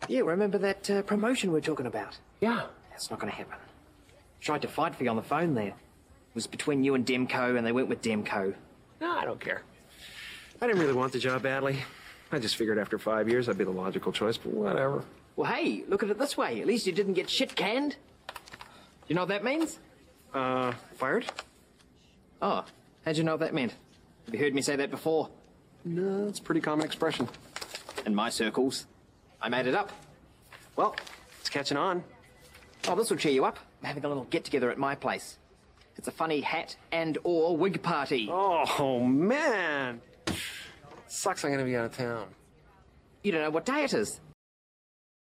Yeah, remember that promotion we were talking about? Yeah. That's not going to happen. Tried to fight for you on the phone there. It was between you and Demko, and they went with Demko. No, I don't care. I didn't really want the job badly. I just figured after 5 years I'd be the logical choice, but whatever. Well, hey, look at it this way. At least you didn't get shit canned. You know what that means? Fired? Oh, how'd you know what that meant? Have you heard me say that before? No, it's a pretty common expression. In my circles. I made it up. Well, it's catching on. Oh, this will cheer you up. I'm having a little get-together at my place. It's a funny hat and or wig party. Oh, man. Sucks I'm gonna be out of town. You don't know what day it is.